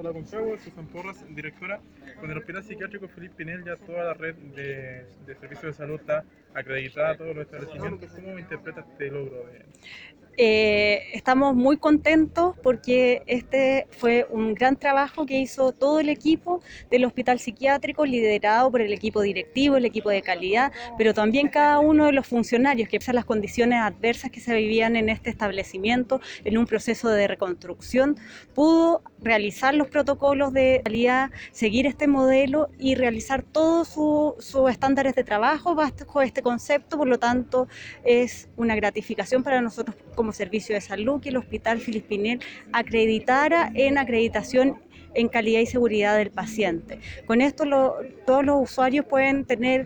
Hola Concagua, Susan Porras, directora. Con el Hospital Psiquiátrico Felipe Pinel ya toda la red de servicios de salud está acreditada, todos los establecimientos. ¿Cómo interpreta este logro? Estamos muy contentos porque este fue un gran trabajo que hizo todo el equipo del hospital psiquiátrico, liderado por el equipo directivo, el equipo de calidad, pero también cada uno de los funcionarios, que pese a las condiciones adversas que se vivían en este establecimiento, en un proceso de reconstrucción, pudo realizar los protocolos de calidad, seguir este modelo y realizar todos sus estándares de trabajo bajo este concepto. Por lo tanto, es una gratificación para nosotros como servicio de salud que el Hospital Felipe Pinel acreditara en acreditación en calidad y seguridad del paciente. Con esto todos los usuarios pueden tener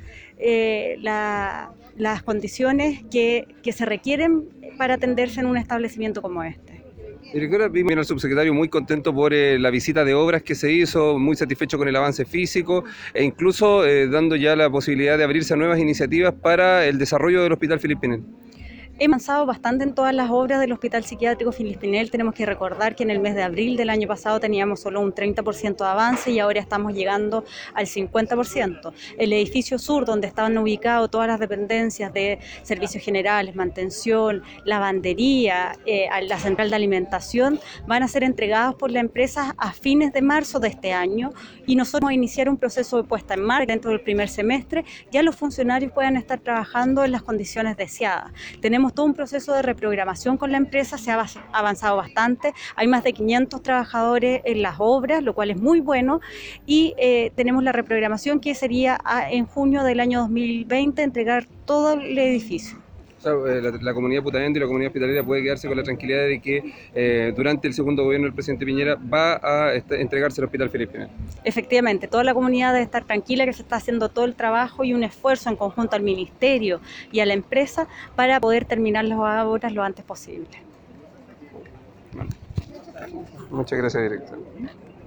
las condiciones que se requieren para atenderse en un establecimiento como este. Directora, vimos al subsecretario muy contento por la visita de obras que se hizo, muy satisfecho con el avance físico e incluso dando ya la posibilidad de abrirse a nuevas iniciativas para el desarrollo del Hospital Felipe Pinel. Hemos avanzado bastante en todas las obras del Hospital Psiquiátrico Felipe Pinel. Tenemos que recordar que en el mes de abril del año pasado teníamos solo un 30% de avance y ahora estamos llegando al 50%. El edificio sur, donde estaban ubicadas todas las dependencias de servicios generales, mantención, lavandería, la central de alimentación, van a ser entregados por la empresa a fines de marzo de este año y nosotros vamos a iniciar un proceso de puesta en marcha dentro del primer semestre. Ya los funcionarios puedan estar trabajando en las condiciones deseadas. Tenemos todo un proceso de reprogramación con la empresa, se ha avanzado bastante, hay más de 500 trabajadores en las obras, lo cual es muy bueno, y tenemos la reprogramación que sería en junio del año 2020 entregar todo el edificio. O sea, la comunidad putaendo y la comunidad hospitalaria puede quedarse con la tranquilidad de que durante el segundo gobierno del presidente Piñera va a entregarse el Hospital Felipe Pinel. Efectivamente, toda la comunidad debe estar tranquila que se está haciendo todo el trabajo y un esfuerzo en conjunto al ministerio y a la empresa para poder terminar las obras lo antes posible. Bueno. Muchas gracias, director.